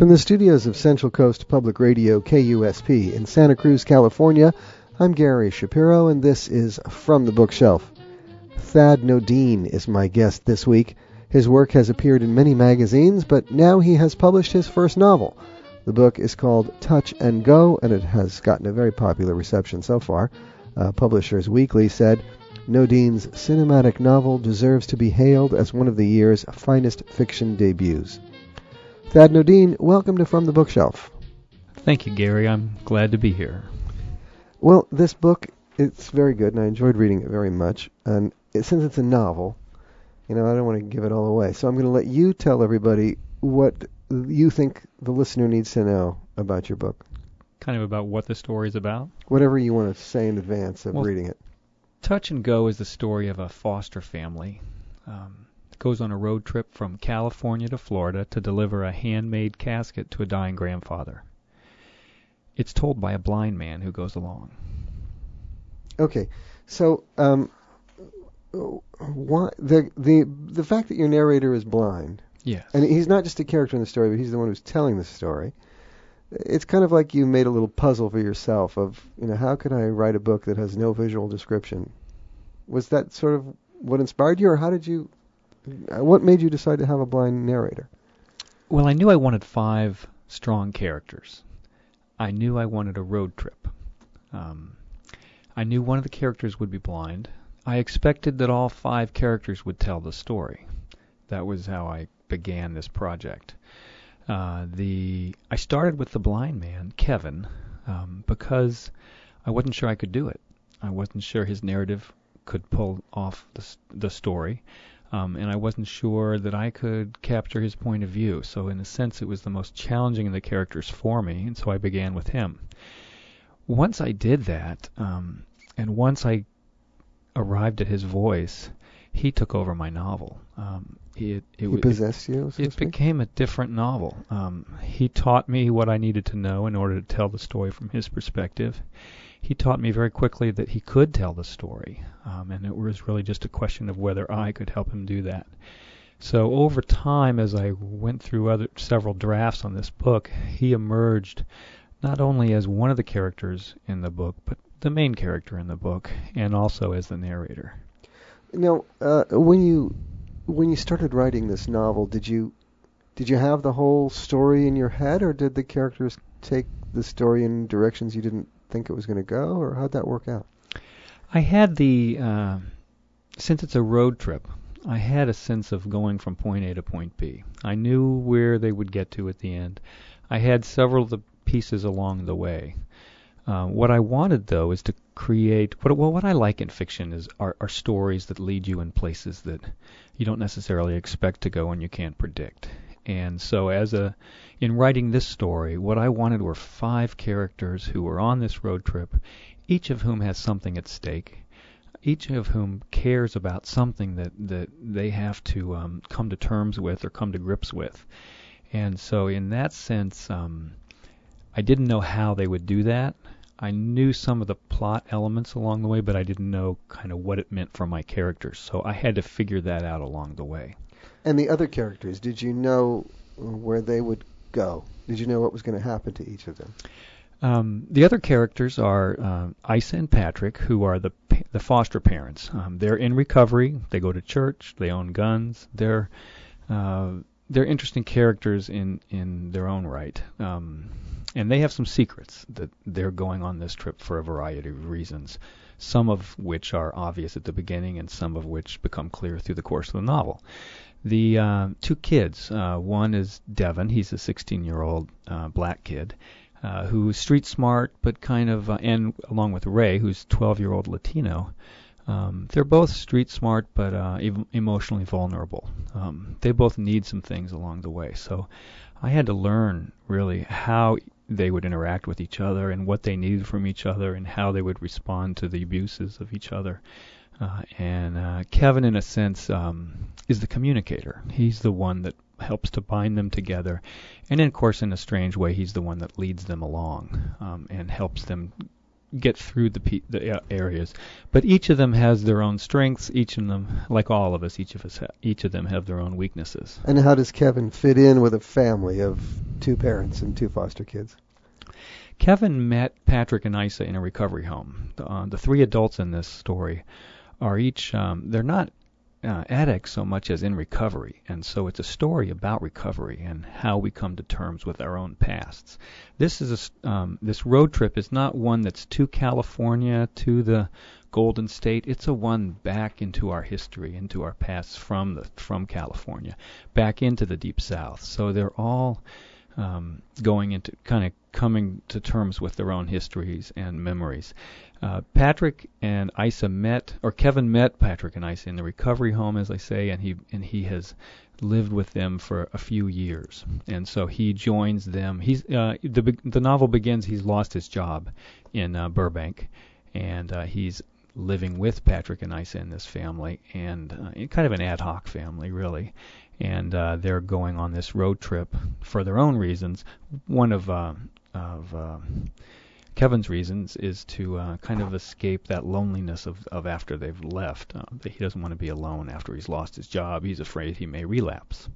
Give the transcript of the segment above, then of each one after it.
From the studios of Central Coast Public Radio, KUSP, in Santa Cruz, California, I'm Gary Shapiro, and this is From the Bookshelf. Thad Nodine is my guest this week. His work has appeared in many magazines, but now he has published his first novel. The book is called Touch and Go, and it has gotten a very popular reception so far. Publishers Weekly said, Nodine's cinematic novel deserves to be hailed as one of the year's finest fiction debuts. Thad Nodine, welcome to From the Bookshelf. Thank you, Gary. I'm glad to be here. Well, this book, it's very good, and I enjoyed reading it very much. And since it's a novel, I don't want to give it all away. So I'm going to let you tell everybody what you think the listener needs to know about your book. Kind of about what the story's about? Whatever you want to say in advance of reading it. Touch and Go is the story of a foster family. Goes on a road trip from California to Florida to deliver a handmade casket to a dying grandfather. It's told by a blind man who goes along. Okay, so why the fact that your narrator is blind? Yes. And he's not just a character in the story, but he's the one who's telling the story. It's kind of like you made a little puzzle for yourself of, how could I write a book that has no visual description? Was that sort of what inspired you, or what made you decide to have a blind narrator? Well, I knew I wanted 5 strong characters. I knew I wanted a road trip. I knew one of the characters would be blind. I expected that all 5 characters would tell the story. That was how I began this project. I started with the blind man, Kevin, because I wasn't sure I could do it. I wasn't sure his narrative could pull off the story. And I wasn't sure that I could capture his point of view. So in a sense, it was the most challenging of the characters for me, and so I began with him. Once I did that, and once I arrived at his voice, he took over my novel. He possessed you, so to speak? It became a different novel. He taught me what I needed to know in order to tell the story from his perspective. He taught me very quickly that he could tell the story, and it was really just a question of whether I could help him do that. So over time, as I went through several drafts on this book, he emerged not only as one of the characters in the book, but the main character in the book, and also as the narrator. Now, when you started writing this novel, did you have the whole story in your head, or did the characters take the story in directions you didn't think it was going to go, or how'd that work out? I had since it's a road trip, I had a sense of going from point A to point B. I knew where they would get to at the end. I had several of the pieces along the way. What I wanted, though, is to create what I like in fiction are stories that lead you in places that you don't necessarily expect to go and you can't predict. And so in writing this story, what I wanted were 5 characters who were on this road trip, each of whom has something at stake, each of whom cares about something that they have to come to terms with or come to grips with. And so in that sense, I didn't know how they would do that. I knew some of the plot elements along the way, but I didn't know kind of what it meant for my characters. So I had to figure that out along the way. And the other characters, did you know where they would go? Did you know what was going to happen to each of them? The other characters are Isa and Patrick, who are the foster parents. They're in recovery. They go to church. They own guns. They're interesting characters in their own right. And they have some secrets that they're going on this trip for a variety of reasons, some of which are obvious at the beginning and some of which become clear through the course of the novel. The 2 kids, one is Devin. He's a 16-year-old black kid who's street smart, but kind of, and along with Ray, who's 12-year-old Latino. They're both street smart, but emotionally vulnerable. They both need some things along the way. So I had to learn really how they would interact with each other and what they needed from each other and how they would respond to the abuses of each other. And Kevin, in a sense, is the communicator. He's the one that helps to bind them together. And then, of course, in a strange way, he's the one that leads them along and helps them get through the areas. But each of them has their own strengths. Each of them, like all of us, each of them have their own weaknesses. And how does Kevin fit in with a family of 2 parents and 2 foster kids? Kevin met Patrick and Isa in a recovery home. The 3 adults in this story are each, they're not addicts so much as in recovery, and so it's a story about recovery and how we come to terms with our own pasts. This road trip is not one that's to California, to the Golden State. It's a one back into our history, into our past from California, back into the Deep South. So they're all going into kind of coming to terms with their own histories and memories. Patrick and Isa Kevin met Patrick and Isa in the recovery home, as I say, and he has lived with them for a few years, and so he joins them. The novel begins. He's lost his job in Burbank, and he's living with Patrick and Isa in this family, and kind of an ad hoc family, really. And they're going on this road trip for their own reasons. One of Kevin's reasons is to kind of escape that loneliness of after they've left. He doesn't want to be alone after he's lost his job. He's afraid he may relapse.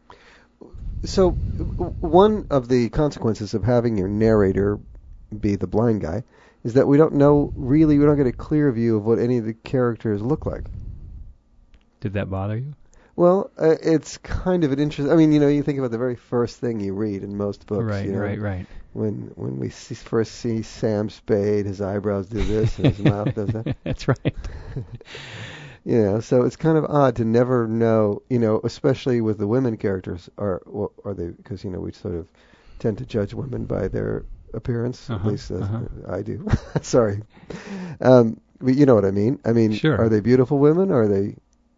So one of the consequences of having your narrator be the blind guy is that we don't get a clear view of what any of the characters look like. Did that bother you? Well, it's kind of an interesting. I mean, you think about the very first thing you read in most books. Right. When we first see Sam Spade, his eyebrows do this and his mouth does that. That's right. So it's kind of odd to never know. Especially with the women characters, are they? Because we sort of tend to judge women by their appearance. At least I do. Sorry. But you know what I mean. Sure. Are they beautiful women? Or are they?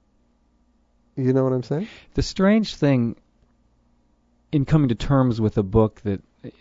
You know what I'm saying? The strange thing in coming to terms with a book that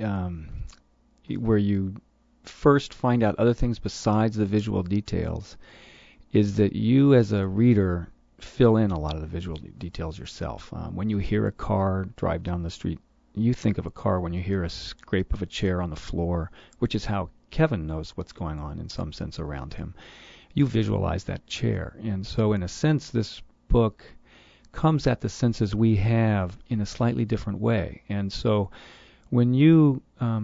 where you first find out other things besides the visual details is that you as a reader fill in a lot of the visual details yourself. When you hear a car drive down the street, you think of a car. When you hear a scrape of a chair on the floor, which is how Kevin knows what's going on in some sense around him, you visualize that chair. And so in a sense, this book comes at the senses we have in a slightly different way. And so when you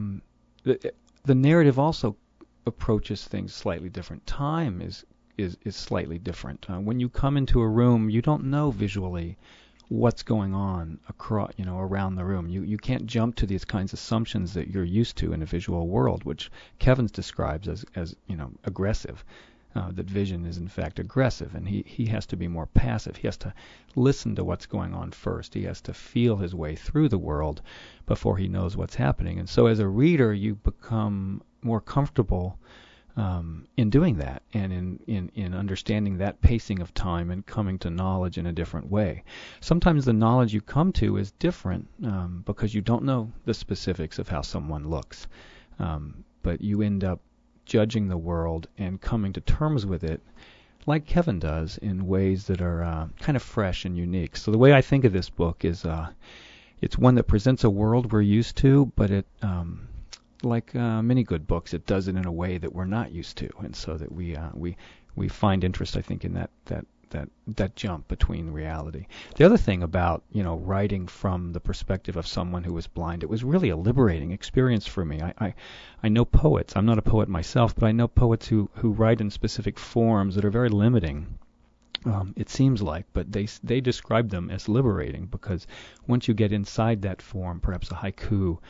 the narrative also approaches things slightly different. Time is slightly different. When you come into a room, you don't know visually what's going on across, around the room. You can't jump to these kinds of assumptions that you're used to in a visual world, which Kevin's describes as aggressive. That vision is in fact aggressive, and he has to be more passive. He has to listen to what's going on first. He has to feel his way through the world before he knows what's happening. And so as a reader, you become more comfortable in doing that, and in understanding that pacing of time and coming to knowledge in a different way. Sometimes the knowledge you come to is different because you don't know the specifics of how someone looks, but you end up judging the world and coming to terms with it like Kevin does in ways that are kind of fresh and unique. So the way I think of this book is it's one that presents a world we're used to, but it like many good books, it does it in a way that we're not used to, and so that we find interest, I think, in that jump between reality. The other thing about writing from the perspective of someone who was blind, it was really a liberating experience for me. I know poets. I'm not a poet myself, but I know poets who write in specific forms that are very limiting. It seems like, but they describe them as liberating because once you get inside that form, perhaps a haiku,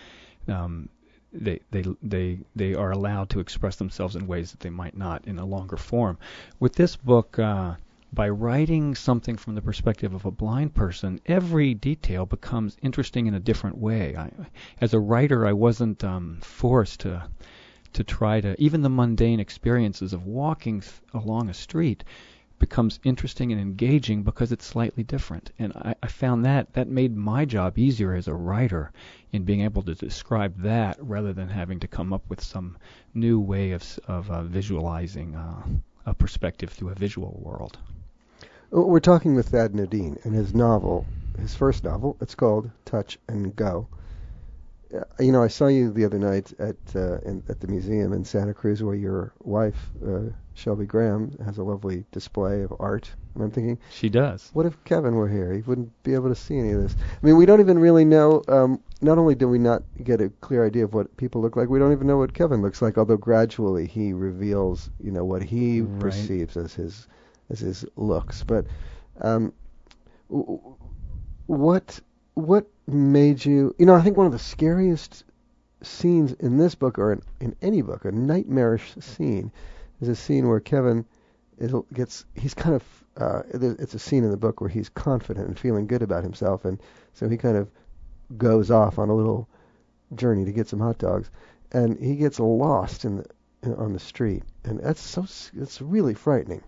they are allowed to express themselves in ways that they might not in a longer form. With this book, by writing something from the perspective of a blind person, every detail becomes interesting in a different way. As a writer, I wasn't forced to try to, even the mundane experiences of walking along a street becomes interesting and engaging because it's slightly different. And I found that made my job easier as a writer in being able to describe that rather than having to come up with some new way of visualizing a perspective through a visual world. We're talking with Thad Nodine, and his first novel, it's called Touch and Go. I saw you the other night at the museum in Santa Cruz, where your wife, Shelby Graham, has a lovely display of art. And I'm thinking, She does. what if Kevin were here? He wouldn't be able to see any of this. I mean, we don't even really know. Not only do we not get a clear idea of what people look like, we don't even know what Kevin looks like. Although gradually he reveals, what he Right. perceives as his looks. But what made you? I think one of the scariest scenes in this book, or in any book, a nightmarish scene, is a scene where Kevin he's kind of it's a scene in the book where he's confident and feeling good about himself, and so he kind of goes off on a little journey to get some hot dogs, and he gets lost on the street, and it's really frightening.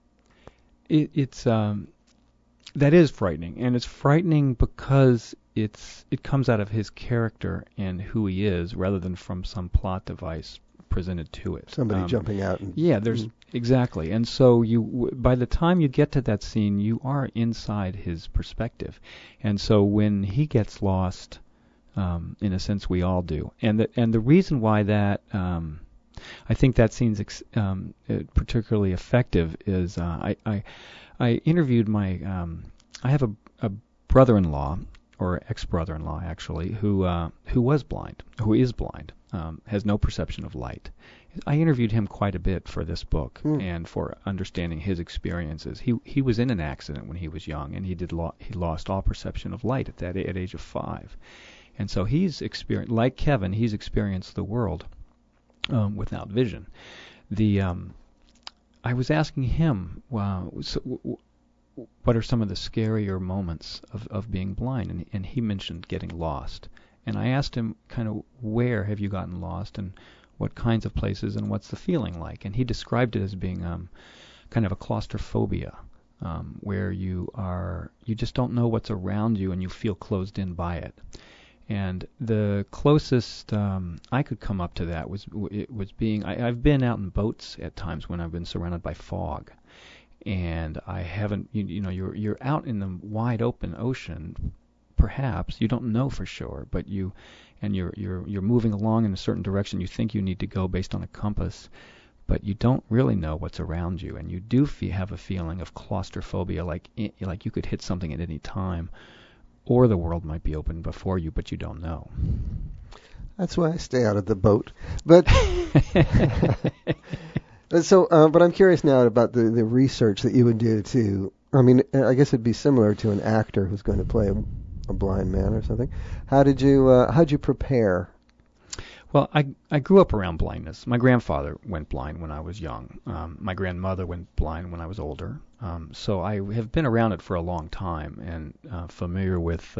That is frightening, and it's frightening because it comes out of his character and who he is, rather than from some plot device presented to it. Somebody jumping out. There's exactly, and so by the time you get to that scene, you are inside his perspective, and so when he gets lost, in a sense, we all do, and the reason why that I think that scene's particularly effective is I interviewed I have a brother-in-law, or ex-brother-in-law actually, who is blind, has no perception of light. I interviewed him quite a bit for this book and for understanding his experiences. He was in an accident when he was young, and he lost all perception of light at age of 5, and so he's experienced, like Kevin, he's experienced the world without vision. I was asking him, what are some of the scarier moments of being blind? And he mentioned getting lost. And I asked him kind of, where have you gotten lost, and what kinds of places, and what's the feeling like? And he described it as being kind of a claustrophobia, where you just don't know what's around you, and you feel closed in by it. And the closest I could come up to that was being, I've been out in boats at times when I've been surrounded by fog, and I haven't, you're out in the wide open ocean. Perhaps you don't know for sure, but you're moving along in a certain direction you think you need to go based on a compass, but you don't really know what's around you, and you do have a feeling of claustrophobia, like you could hit something at any time, or the world might be open before you, but you don't know. That's why I stay out of the boat. But but I'm curious now about the research that you would do to. I mean, I guess it'd be similar to an actor who's going to play a blind man or something. How'd you prepare? Well, I grew up around blindness. My grandfather went blind when I was young. My grandmother went blind when I was older. So I have been around it for a long time and familiar with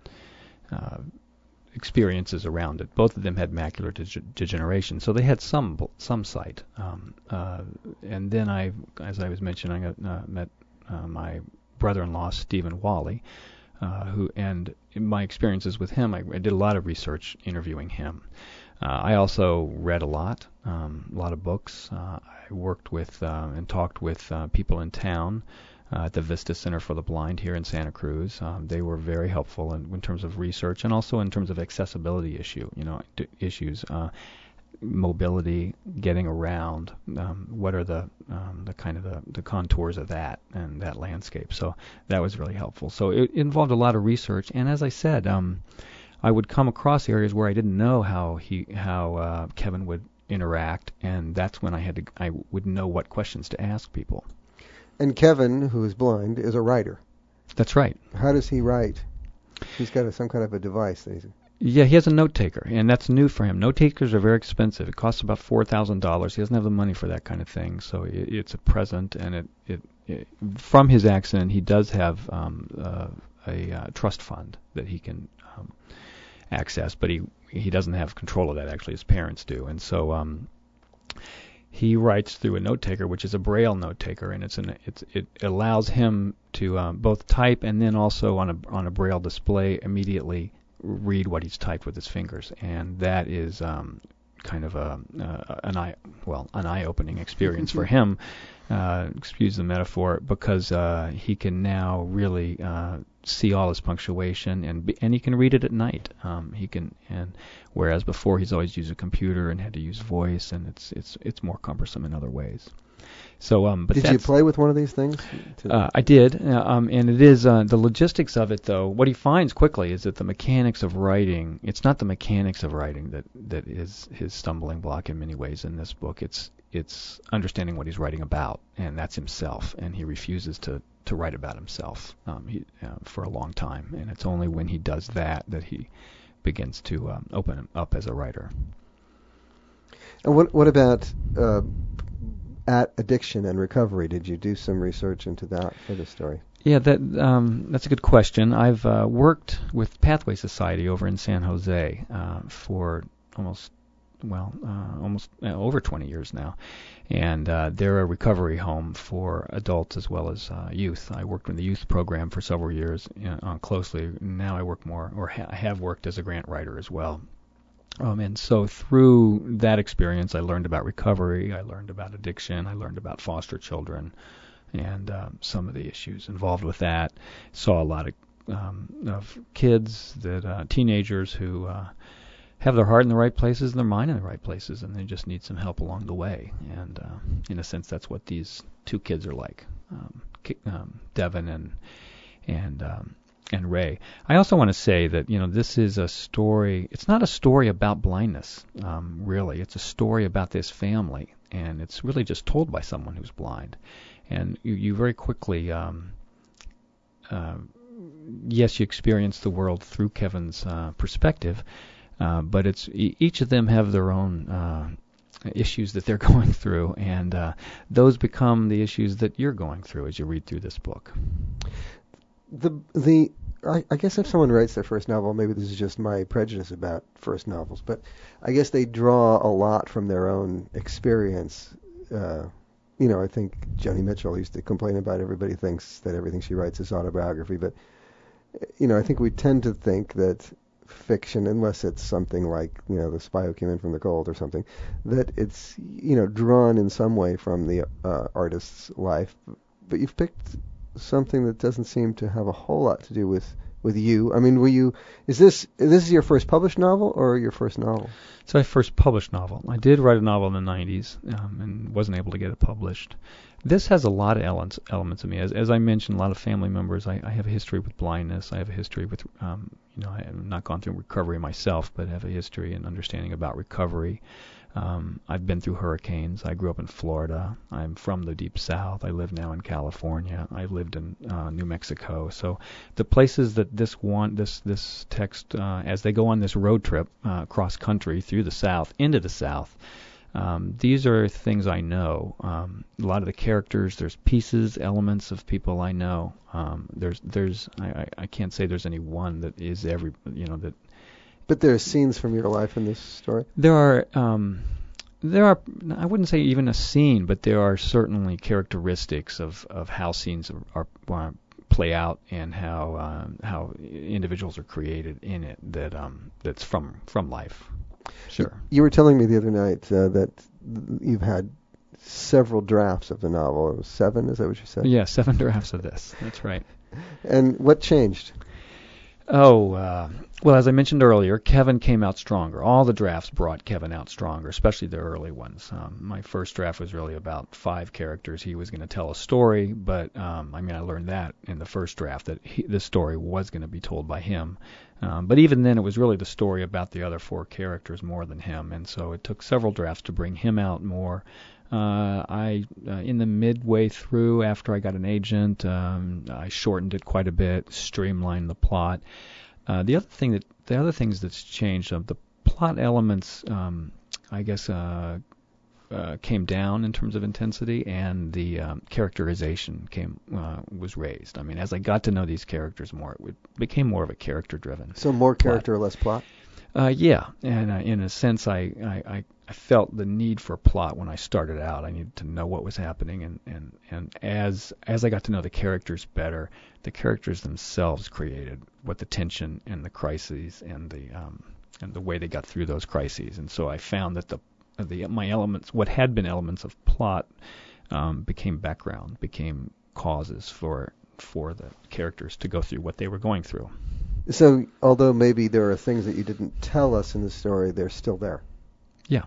experiences around it. Both of them had macular degeneration, so they had some sight. And then as I was mentioning, I met my brother-in-law, Stephen Wally, and in my experiences with him, I did a lot of research interviewing him. I also read a lot of books. I worked with and talked with people in town at the Vista Center for the Blind here in Santa Cruz. They were very helpful in terms of research, and also in terms of accessibility issues, mobility, getting around. What are the kind of the contours of that and that landscape? So that was really helpful. So it involved a lot of research, and as I said, I would come across areas where I didn't know how Kevin would interact, and that's when I would know what questions to ask people. And Kevin, who is blind, is a writer. That's right. How does he write? He's got some kind of a device that he's... Yeah, he has a note taker, and that's new for him. Note takers are very expensive. It costs about $4,000. He doesn't have the money for that kind of thing, so it's a present. And it from his accident, he does have a trust fund that he can access, but he doesn't have control of that. Actually, his parents do, and so he writes through a note taker, which is a Braille note taker, and it allows him to both type and then also on a Braille display immediately read what he's typed with his fingers, and that is kind of an eye-opening experience for him. Excuse the metaphor, because he can now really see all his punctuation, and he can read it at night. Whereas before he's always used a computer and had to use voice, and it's more cumbersome in other ways. So, but did you play with one of these things? I did, and it is the logistics of it, though. What he finds quickly is that the mechanics of writing, it's not the mechanics of writing that is his stumbling block in many ways in this book. It's understanding what he's writing about, and that's himself, and he refuses to write about himself for a long time, and it's only when he does that he begins to open up as a writer. And what about at addiction and recovery? Did you do some research into that for the story? Yeah, that's a good question. I've worked with Pathway Society over in San Jose for almost over 20 years now, and they're a recovery home for adults as well as youth. I worked in the youth program for several years closely. Now I work more, or I have worked as a grant writer as well. And so through that experience, I learned about recovery, I learned about addiction, I learned about foster children, and some of the issues involved with that. Saw a lot of kids, teenagers who have their heart in the right places and their mind in the right places, and they just need some help along the way. And in a sense, that's what these two kids are like, Devin and Ray. I also want to say that this is a story. It's not a story about blindness, really. It's a story about this family, and it's really just told by someone who's blind. And you very quickly, yes, you experience the world through Kevin's perspective, but it's each of them have their own issues that they're going through, and those become the issues that you're going through as you read through this book. I guess if someone writes their first novel, maybe this is just my prejudice about first novels, but I guess they draw a lot from their own experience. I think Joni Mitchell used to complain about everybody thinks that everything she writes is autobiography, but I think we tend to think that fiction, unless it's something like The Spy Who Came In From the Cold or something, that it's drawn in some way from the artist's life. But you've picked something that doesn't seem to have a whole lot to do with you. I mean, is this your first published novel or your first novel? It's my first published novel. I did write a novel in the 90s and wasn't able to get it published. This has a lot of elements of me. As I mentioned, a lot of family members. I have a history with blindness. I have a history with, I have not gone through recovery myself, but have a history and understanding about recovery. I've been through hurricanes. I grew up in Florida. I'm from the Deep South. I live now in California. I lived in New Mexico. So the places that this text, as they go on this road trip cross country through the South, into the South, these are things I know. A lot of the characters, there's pieces, elements of people I know. I can't say there's any one that is that. But there are scenes from your life in this story? There are, I wouldn't say even a scene, but there are certainly characteristics of how scenes are play out and how individuals are created in it that's from life. Sure. You were telling me the other night that you've had several drafts of the novel. It was 7, is that what you said? Yeah, 7 drafts of this. That's right. And what changed? Well, as I mentioned earlier, Kevin came out stronger. All the drafts brought Kevin out stronger, especially the early ones. My first draft was really about 5 characters. He was going to tell a story, but I learned that in the first draft that the story was going to be told by him. But even then, it was really the story about the other 4 characters more than him, and so it took several drafts to bring him out more. In the midway through, after I got an agent, I shortened it quite a bit, streamlined the plot. The other things that's changed, the plot elements, came down in terms of intensity, and the characterization was raised. As I got to know these characters more, it became more of a character-driven. So more character, plot. less plot. Yeah, and in a sense, I felt the need for plot when I started out. I needed to know what was happening, and as I got to know the characters better, the characters themselves created what the tension and the crises and the way they got through those crises. And so I found that my elements, what had been elements of plot, became background, became causes for the characters to go through what they were going through. So, although maybe there are things that you didn't tell us in the story, they're still there. Yeah.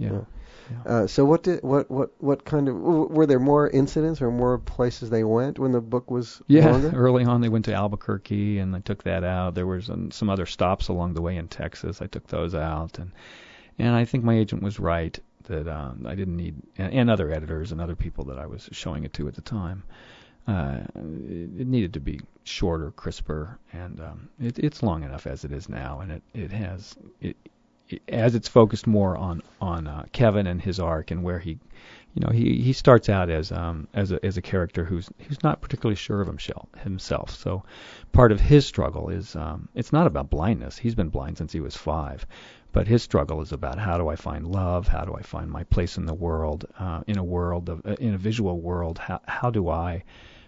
So what kind of, were there more incidents or more places they went when the book was longer? Early on they went to Albuquerque and I took that out. There was some other stops along the way in Texas. I took those out, and I think my agent was right that I didn't need, and other editors and other people that I was showing it to at the time. It needed to be shorter, crisper, and it's long enough as it is now, and it has as it's focused more on Kevin and his arc and where he starts out as a character who's not particularly sure of himself. So part of his struggle is it's not about blindness. He's been blind since he was 5, but his struggle is about how do I find love? How do I find my place in the world? In a visual world, how do I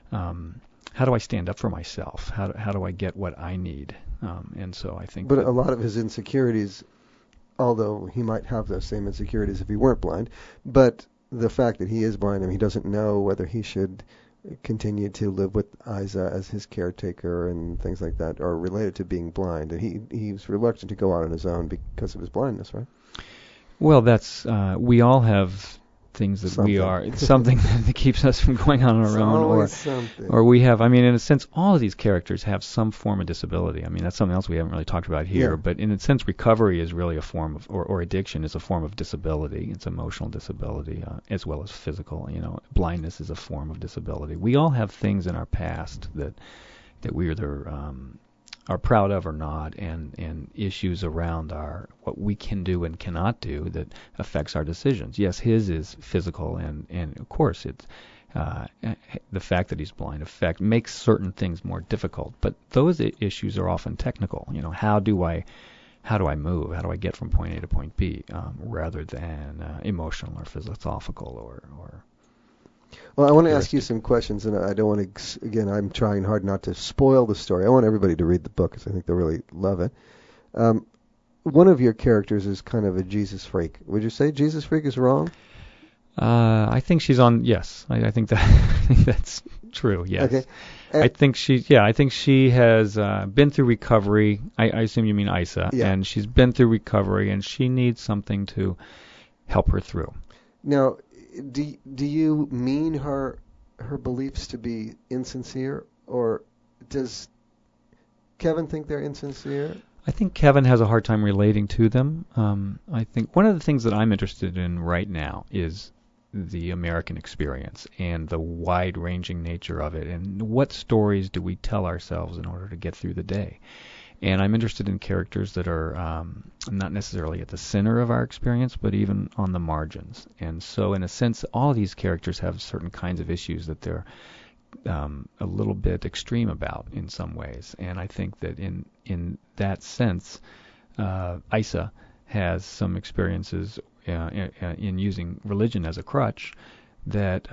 stand up for myself? How do I get what I need? And so I think. But a lot of his insecurities, although he might have those same insecurities if he weren't blind, but the fact that he is blind, he doesn't know whether he should continue to live with Isa as his caretaker and things like that are related to being blind. And he's reluctant to go out on his own because of his blindness, right? Well, that's we all have things that something. We are. It's something that keeps us from going on our own, or we have. In a sense, all of these characters have some form of disability. That's something else we haven't really talked about here. Yeah. But in a sense, recovery is really a form of, or addiction is a form of disability. It's emotional disability as well as physical. Blindness is a form of disability. We all have things in our past that we either are proud of or not, and issues around what we can do and cannot do that affects our decisions. Yes, his is physical, and of course it's the fact that he's blind makes certain things more difficult. But those issues are often technical. How do I move? How do I get from point A to point B, rather than emotional or philosophical or. Well, I want to ask you some questions, and I don't want to, again, I'm trying hard not to spoil the story. I want everybody to read the book because I think they'll really love it. One of your characters is kind of a Jesus freak. Would you say Jesus freak is wrong? I think she's on, yes. I think that's true, yes. Okay. I think she has been through recovery. I assume you mean Isa. Yeah. And she's been through recovery, and she needs something to help her through. Now, do you mean her beliefs to be insincere, or does Kevin think they're insincere? I think Kevin has a hard time relating to them. I think one of the things that I'm interested in right now is the American experience and the wide-ranging nature of it, and what stories do we tell ourselves in order to get through the day. And I'm interested in characters that are not necessarily at the center of our experience, but even on the margins. And so, in a sense, all of these characters have certain kinds of issues that they're a little bit extreme about in some ways. And I think that in that sense, Isa has some experiences in using religion as a crutch that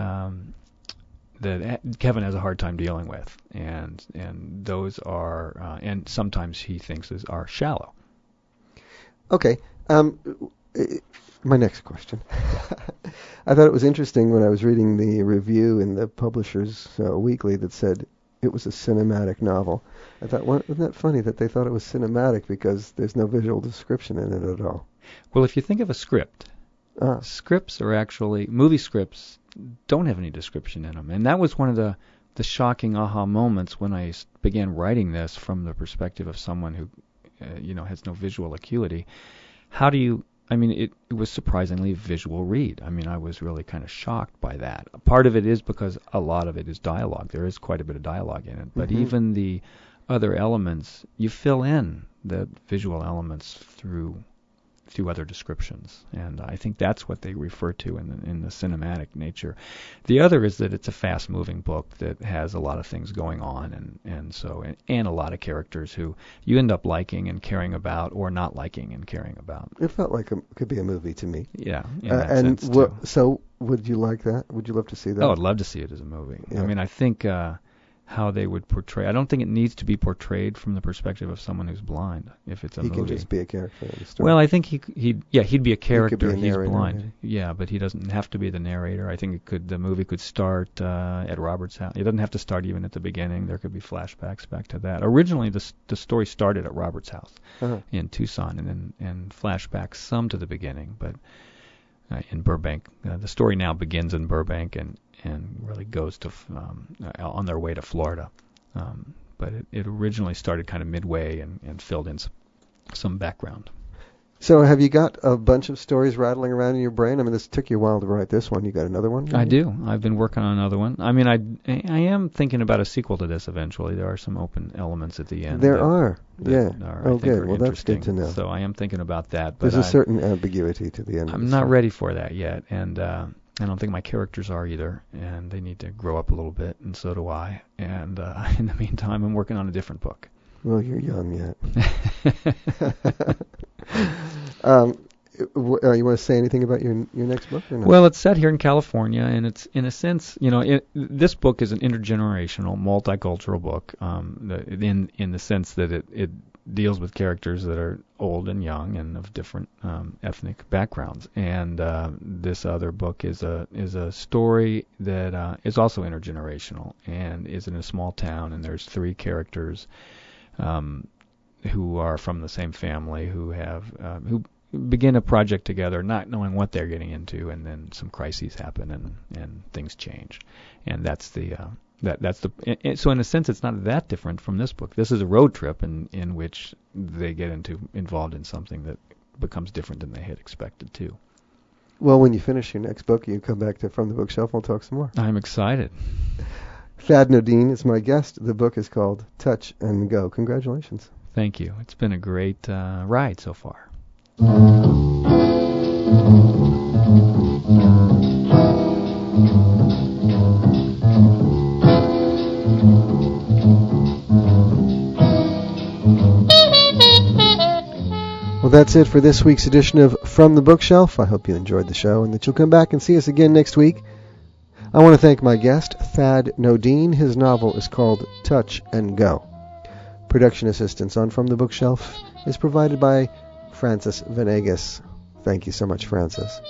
Kevin has a hard time dealing with, and those are and sometimes he thinks are shallow. Okay. My next question. I thought it was interesting when I was reading the review in the Publishers Weekly that said it was a cinematic novel. I thought, wasn't that funny that they thought it was cinematic because there's no visual description in it at all? Well, if you think of a script, scripts are actually, movie scripts don't have any description in them. And that was one of the shocking aha moments when I began writing this from the perspective of someone who, has no visual acuity. How do you, it was surprisingly visual read. I was really kind of shocked by that. Part of it is because a lot of it is dialogue. There is quite a bit of dialogue in it. But even the other elements, you fill in the visual elements through other descriptions, and I think that's what they refer to in the cinematic nature. The other is that it's a fast-moving book that has a lot of things going on, and a lot of characters who you end up liking and caring about, or not liking and caring about. It felt like it could be a movie to me. Yeah, in that sense too. So would you like that? Would you love to see that? Oh, I'd love to see it as a movie. Yeah. I think how they would portray. I don't think it needs to be portrayed from the perspective of someone who's blind. If it's a movie, he can just be a character in the story. Well, I think he'd be a character. He could be a He's narrator, blind. maybe. Yeah, but he doesn't have to be the narrator. I think the movie could start at Robert's house. It doesn't have to start even at the beginning. There could be flashbacks back to that. Originally, the story started at Robert's house in Tucson, and flashbacks some to the beginning, but in Burbank. The story now begins in Burbank and really goes to on their way to Florida. But it originally started kind of midway and filled in some background. So have you got a bunch of stories rattling around in your brain? I mean, this took you a while to write this one. You got another one? I do. I've been working on another one. I mean, I am thinking about a sequel to this eventually. There are some open elements at the end. There are. Yeah. Oh, good. Well, that's good to know. So I am thinking about that. But there's a certain ambiguity to the end. I'm not ready for that yet, and I don't think my characters are either, and they need to grow up a little bit, and so do I. And in the meantime, I'm working on a different book. Well, you're young yet. You want to say anything about your next book? Or not? Well, it's set here in California, and it's in a sense, this book is an intergenerational, multicultural book. In the sense that it deals with characters that are old and young and of different ethnic backgrounds. And this other book is a story that is also intergenerational and is in a small town, and there's 3 characters who are from the same family who begin a project together, not knowing what they're getting into, and then some crises happen and things change, and that's the so in a sense it's not that different from this book. This is a road trip in which they get involved in something that becomes different than they had expected to. Well, when you finish your next book, you come back to From the Bookshelf. We'll talk some more. I'm excited. Thad Nodine is my guest. The book is called Touch and Go. Congratulations. Thank you. It's been a great ride so far. Well, that's it for this week's edition of From the Bookshelf. I hope you enjoyed the show and that you'll come back and see us again next week. I want to thank my guest, Thad Nodine. His novel is called Touch and Go. Production assistance on From the Bookshelf is provided by Francis Venegas. Thank you so much, Francis.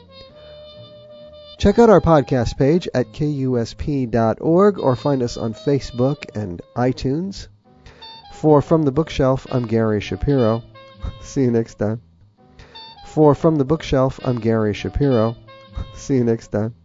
Check out our podcast page at KUSP.org or find us on Facebook and iTunes. For From the Bookshelf, I'm Gary Shapiro. See you next time. For From the Bookshelf, I'm Gary Shapiro. See you next time.